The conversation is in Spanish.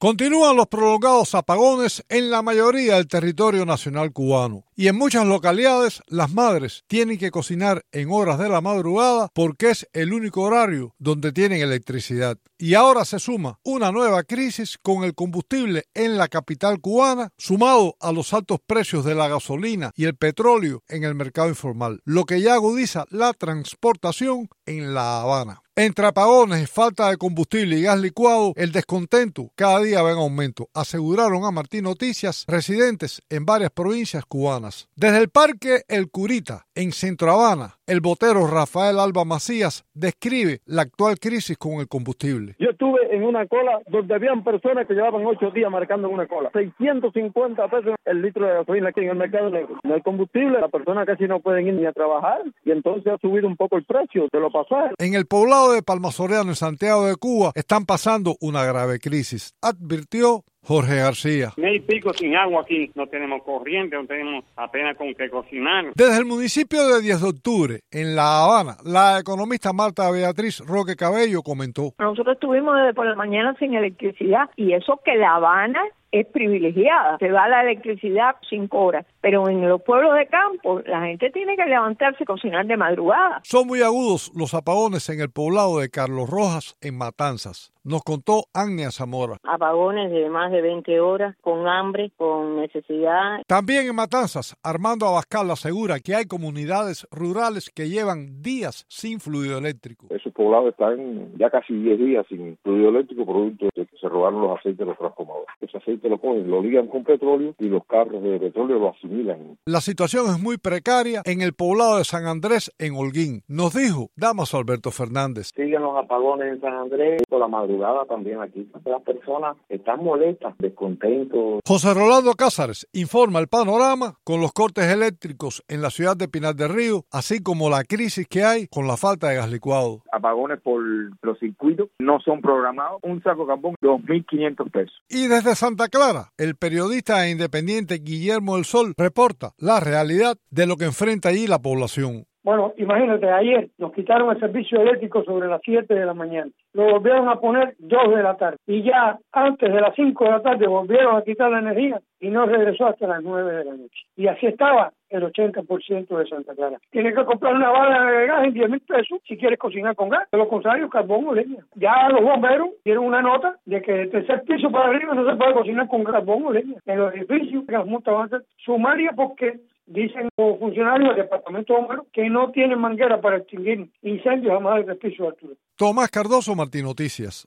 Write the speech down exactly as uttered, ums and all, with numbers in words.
Continúan los prolongados apagones en la mayoría del territorio nacional cubano y en muchas localidades las madres tienen que cocinar en horas de la madrugada porque es el único horario donde tienen electricidad. Y ahora se suma una nueva crisis con el combustible en la capital cubana, sumado a los altos precios de la gasolina y el petróleo en el mercado informal, lo que ya agudiza la transportación en La Habana. Entre apagones, falta de combustible y gas licuado, el descontento cada día va en aumento, aseguraron a Martín Noticias residentes en varias provincias cubanas. Desde el Parque El Curita, en Centro Habana, el botero Rafael Alba Macías describe la actual crisis con el combustible. Yo estuve en una cola donde habían personas que llevaban ocho días marcando en una cola. seiscientos cincuenta pesos el litro de gasolina aquí en el mercado negro. No hay combustible, las personas casi no pueden ir ni a trabajar y entonces ha subido un poco el precio de los pasajes. En el poblado de Palma Soriano, en Santiago de Cuba, están pasando una grave crisis, advirtió Jorge García. Mes y pico sin agua aquí, no tenemos corriente, no tenemos apenas con qué cocinar. Desde el municipio de diez de octubre, en La Habana, la economista Marta Beatriz Roque Cabello comentó. Nosotros estuvimos desde por la mañana sin electricidad y eso que La Habana es privilegiada, se va la electricidad cinco horas, pero en los pueblos de campo la gente tiene que levantarse y cocinar de madrugada. Son muy agudos los apagones en el poblado de Carlos Rojas, en Matanzas, nos contó Agnia Zamora. Apagones de más de veinte horas, con hambre, con necesidad. También en Matanzas, Armando Abascal asegura que hay comunidades rurales que llevan días sin fluido eléctrico. Esos poblados están ya casi diez días sin fluido eléctrico, producto de que se robaron los aceites de los transformadores. Ese aceite lo cogen, lo ligan con petróleo y los carros de petróleo lo asimilan. La situación es muy precaria en el poblado de San Andrés, en Holguín, nos dijo Damaso Alberto Fernández. Siguen los apagones en San Andrés, por la madrugada también aquí. Las personas están molestas, descontentos. José Rolando Cázares informa el panorama con los cortes eléctricos en la ciudad de Pinar del Río, así como la crisis que hay con la falta de gas licuado. Apagones por los circuitos no son programados. Un saco de carbón, dos mil quinientos pesos. Y desde Santa Clara, el periodista e independiente Guillermo del Sol reporta la realidad de lo que enfrenta allí la población. Bueno, imagínate, ayer nos quitaron el servicio eléctrico sobre las siete de la mañana. Lo volvieron a poner dos de la tarde. Y ya antes de las cinco de la tarde volvieron a quitar la energía y no regresó hasta las nueve de la noche. Y así estaba el ochenta por ciento de Santa Clara. Tienes que comprar una bala de gas en diez mil pesos si quieres cocinar con gas. De lo contrario, carbón o leña. Ya los bomberos dieron una nota de que el tercer piso para arriba no se puede cocinar con carbón o leña. En los edificios las multas van a ser sumarias porque dicen los funcionarios del departamento de bomberos que no tienen manguera para extinguir incendios a más de tres pisos de altura. Tomás Cardoso, Martín Noticias.